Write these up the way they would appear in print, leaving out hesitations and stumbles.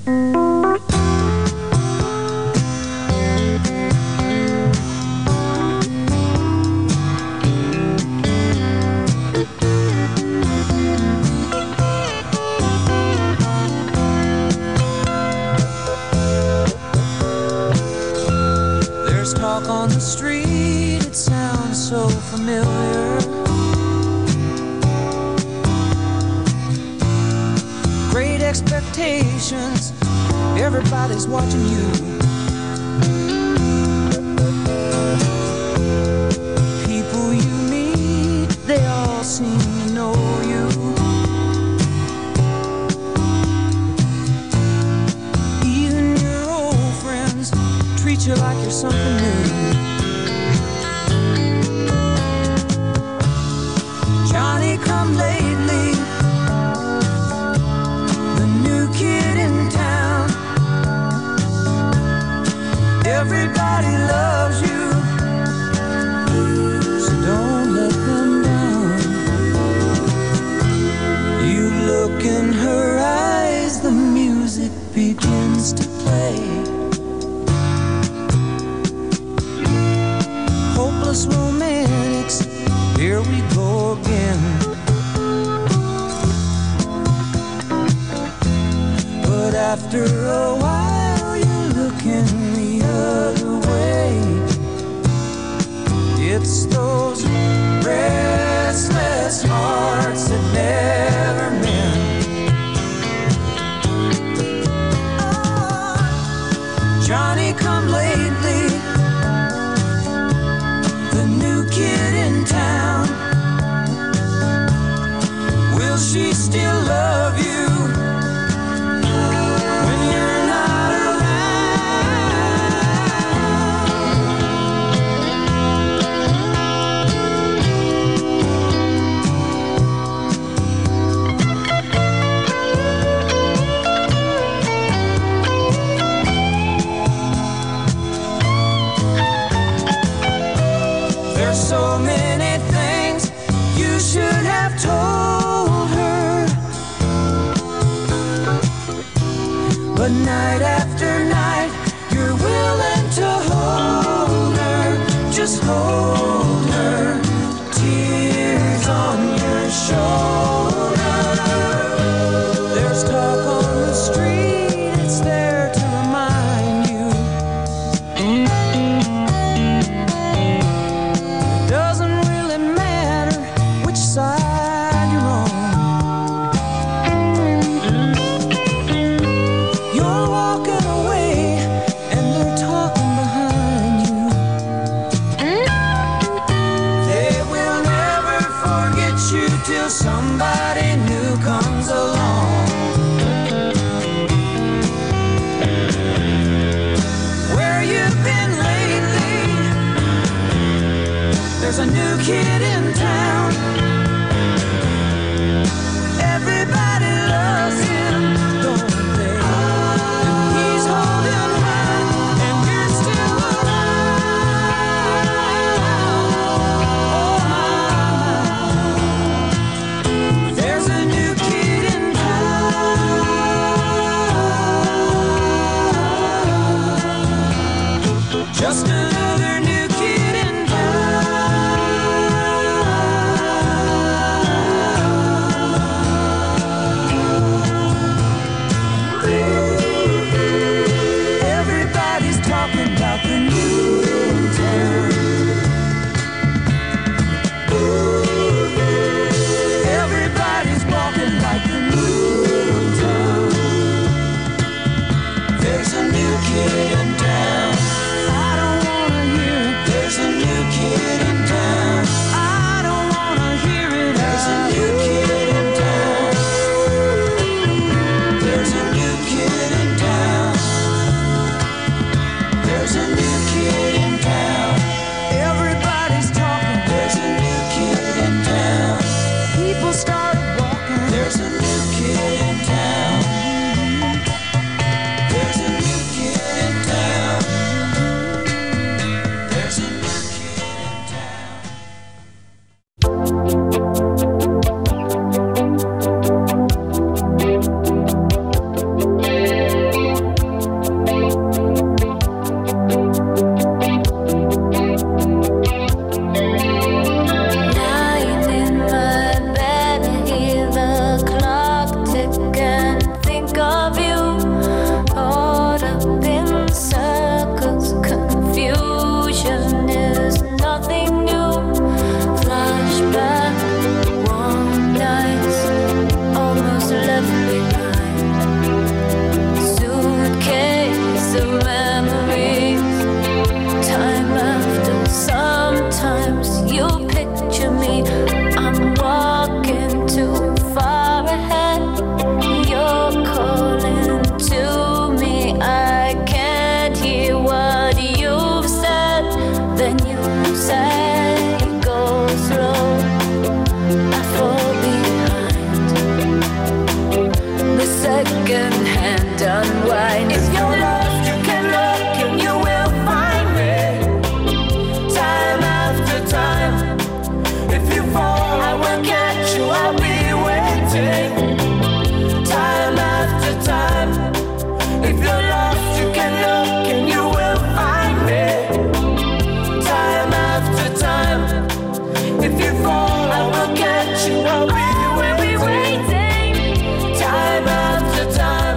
Talk on the street, it sounds so familiar. Great expectations, everybody's watching you. People you meet, they all seem to know you. Even your old friends treat you like you're something new. Johnny come lately, the new kid in town. Everybody loves you, so don't let them down. You look in her eyes, the music begins to play. Hopeless romantics, here we go again. But after a while you're looking the other way. It's those restless hearts that never mend. Oh, Johnny come lately, kid in town. Will she still love you when you're not so many things you should have told her, but night after night you're willing to hold her, just hold her, tears on your shoulder. There's talk on the street, it's there to remind you. Side you're on. You're walking away and they're talking behind you. They will never forget you till somebody new comes along. Where you've been lately, there's a new kid in town. Everybody loves him, don't they? And he's holding her, and you're still around. Oh, there's a new kid in town. Just another new kid in town. unwind. If you're lost, you can look and you will find me. Time after time. If you fall, I will catch you, I'll be waiting. Time after time. If you're lost, you can look and you will find me. Time after time. If you fall, I will catch you, I'll be waiting. Time after time.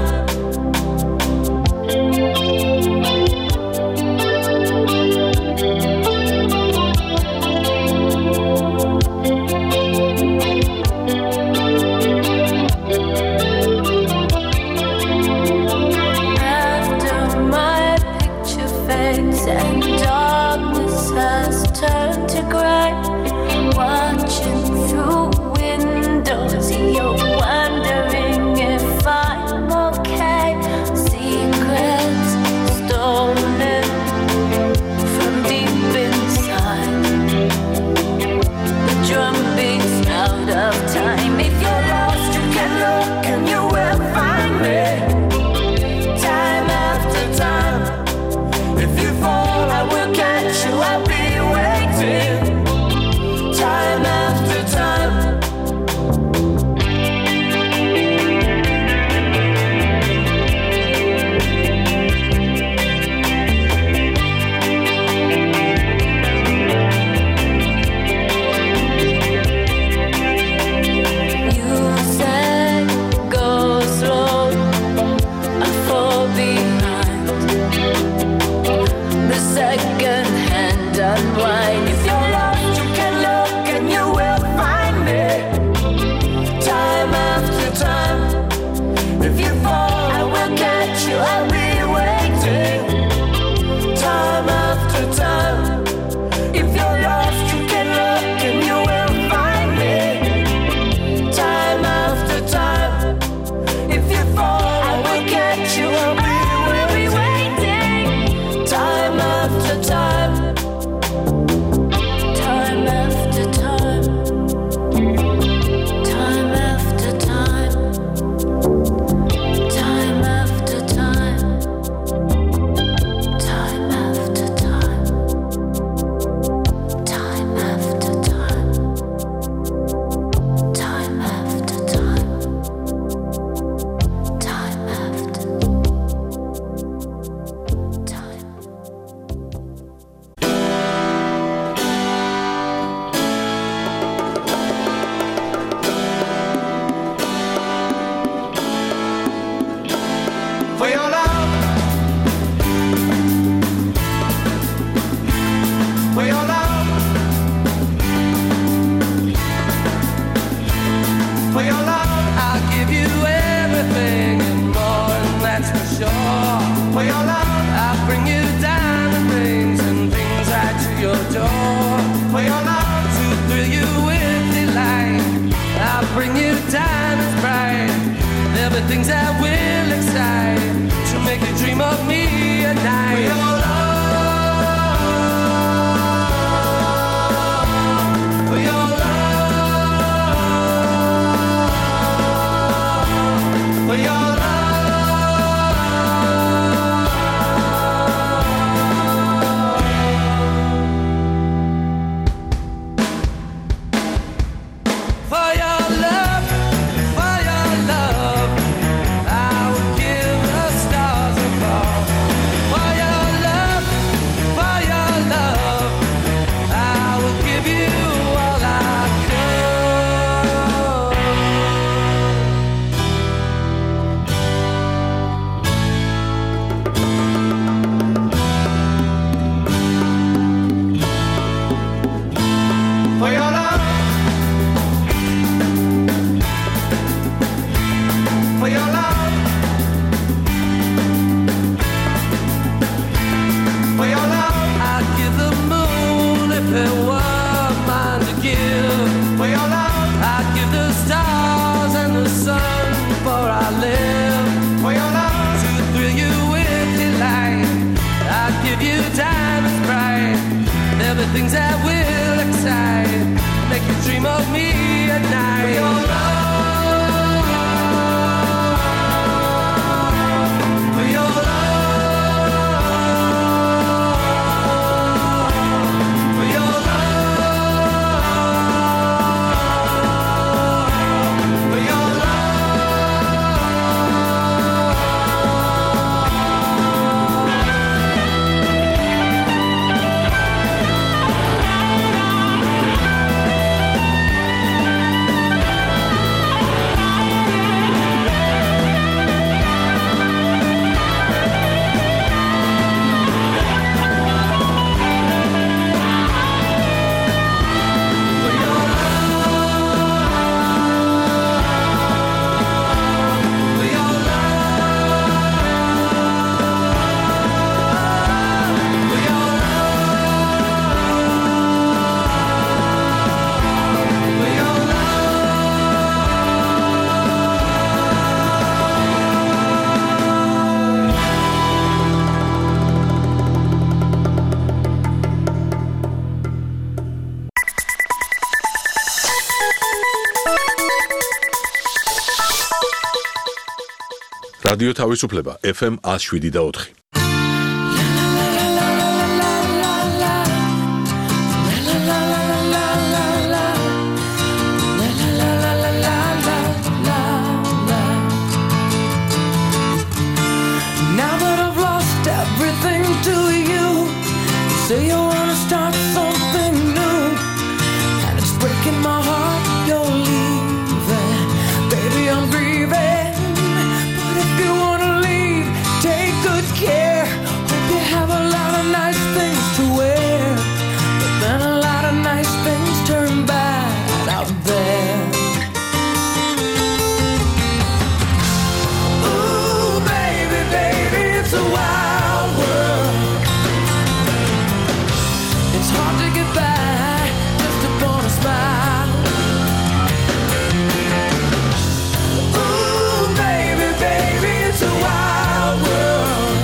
After my picture fades and darkness has turned to gray, watching through windows, you're wondering if I'm okay. Secrets stolen from deep inside. The drum beats out of time. If you're lost, you can look and you will find me. Time after time. If you fall, I will catch you, I'll be waiting. Time after time. You said go slow, I fall behind. The second hand unwind. If you're lost, you can look and you will find me. Time after time. If you fall, I will catch you, I'll be waiting. Time after time. If you're lost, you can look and you will find me. Time after time. If you fall, I will catch you, I'll be waiting. Time after time. Time after time. Time after time. Time after time. Time after time. Time after time. Time after time. Time after time. For your love, for your love, for your love, I'll give you everything and more, and that's for sure. For your love, I'll bring you diamond rings and things right to your door. For your love, to thrill you with delight, I'll bring you diamonds bright. There'll be things that will excite, to make you dream of me at night. For your love, for your love, for your love. რადიო თავისუფლება FM 107.4. Now that I've lost everything to you, you say you wanna start something new, and it's breaking my heart you're leaving. Baby, I'm grieving, but if you wanna leave, take good care. Hope you have a lot of nice things to wear, but then a lot of nice things turn bad out there. Ooh, baby, baby, it's a wild world. It's hard to get by just upon a smile. Ooh, baby, baby, it's a wild world.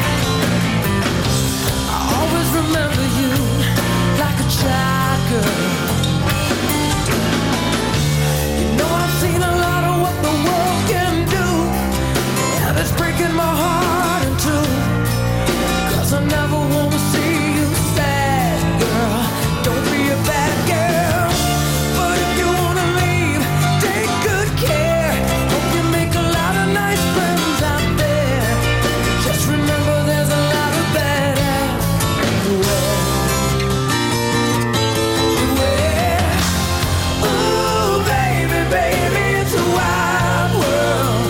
I always remember you like a child girl. You know I've seen a lot of what the world can do, and it's breaking my heart in two, 'cause I never wanna see you sad, girl. Don't be a bad girl, but if you wanna leave, take good care. Hope you make a lot of nice friends out there. Just remember there's a lot of bad ass everywhere. Ooh, baby, baby, it's a wild world.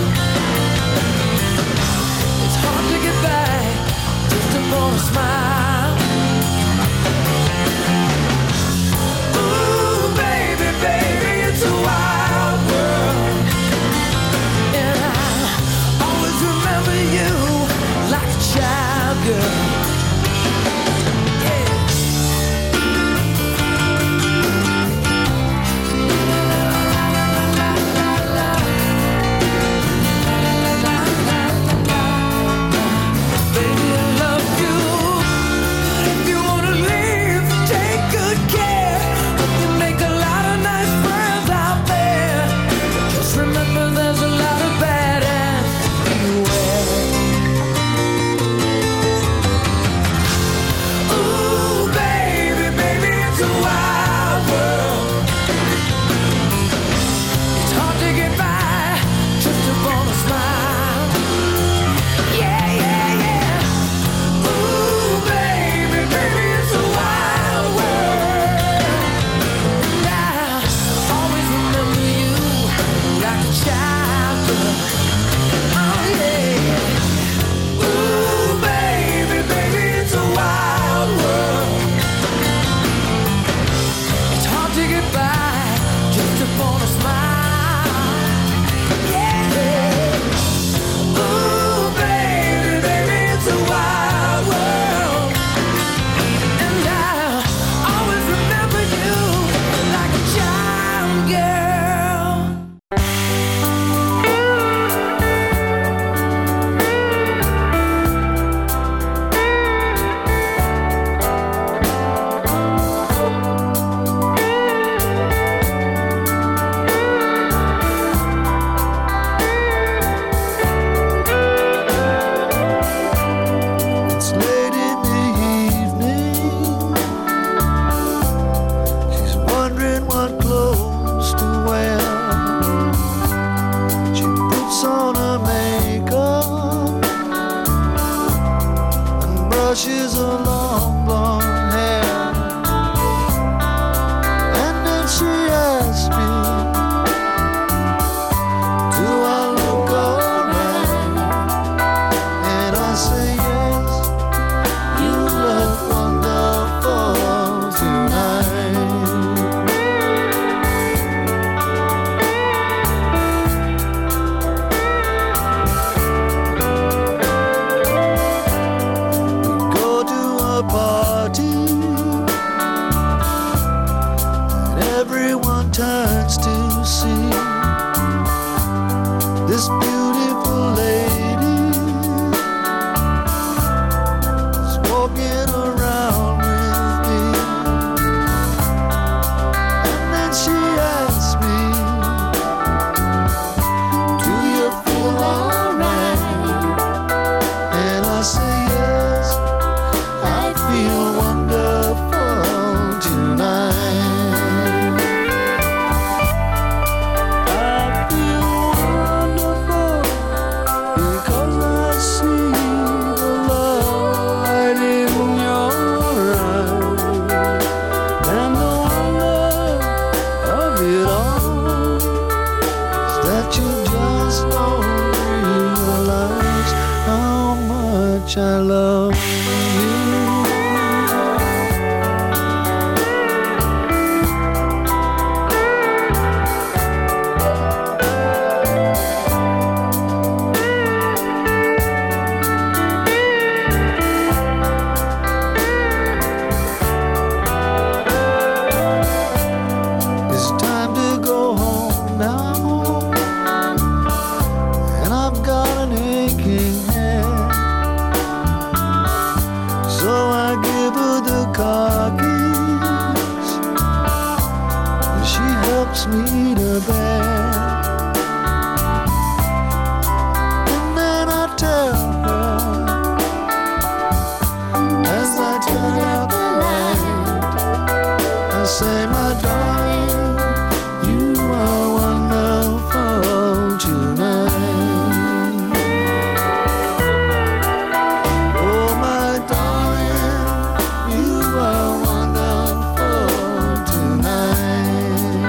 It's hard to get back just upon a smile. Ooh, baby, baby, it's a wild world. And I always remember you like a child girl. Yeah. Baby, I love you, but if you wanna leave, take good care. Hope you make a lot of nice friends out there. Just remember there's a lot of bad ass everywhere. much I love you. Me to bed, and then I tell her as I turn out the light, I say, my darling, you are wonderful tonight. Oh, my darling, you are wonderful tonight.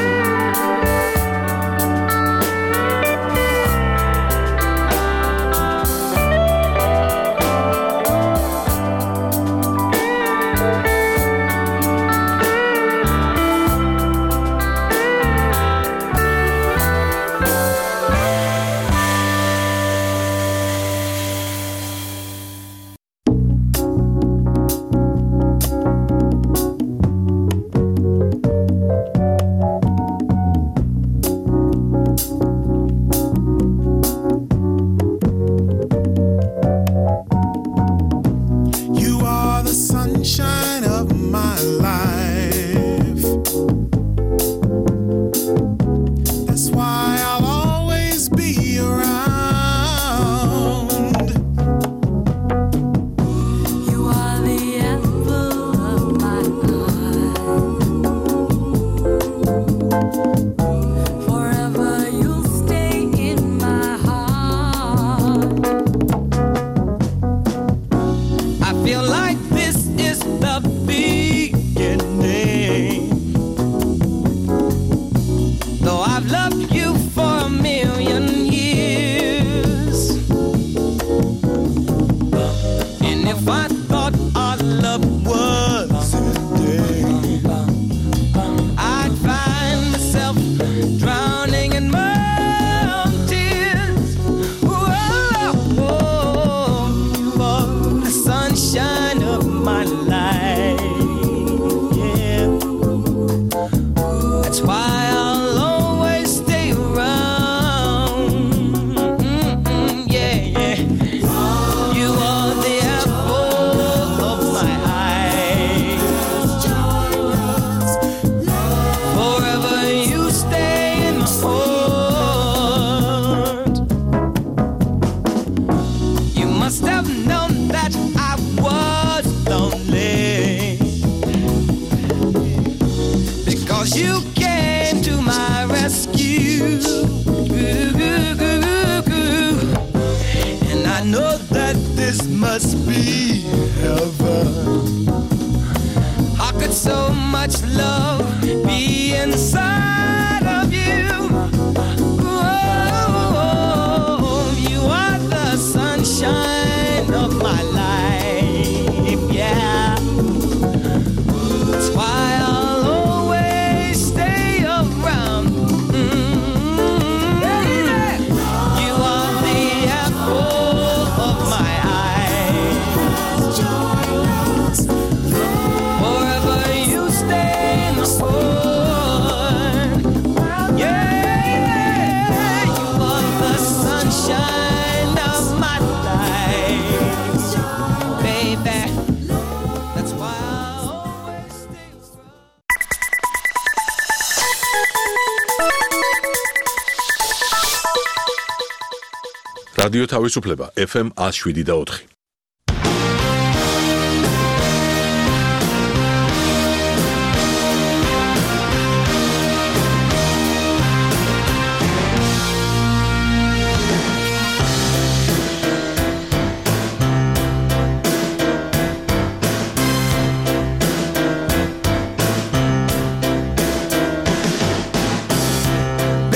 რადიო თავისუფლება FM 107.4.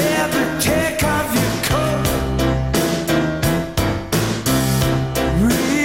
Real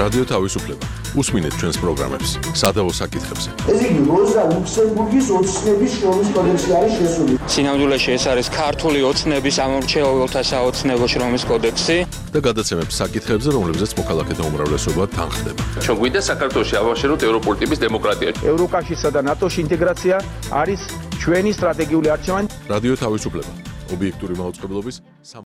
რადიო თავისუფლება. უსმინეთ ჩვენს პროგრამებს სადავო საკითხებზე. ეს იგი როზა ლუქსემბურგის ოცნების შრომის კოდექსში არის შესული. სინამდვილეში ეს არის ქართული ოცნების ამორჩეულთა საოცნებო შრომის კოდექსი და გადაცემებს საკითხებზე, რომლებზეც მოქალაქეთა უმრავლესობა თანხდება. ჩვენ გვინდა საქართველოში ავაშენოთ ევროპული ტიპის დემოკრატია. ევროკავშირსა და ნატოს ინტეგრაცია არის ჩვენი სტრატეგიული არჩევანი. რადიო თავისუფლება. ობიექტური მაუწყებლობის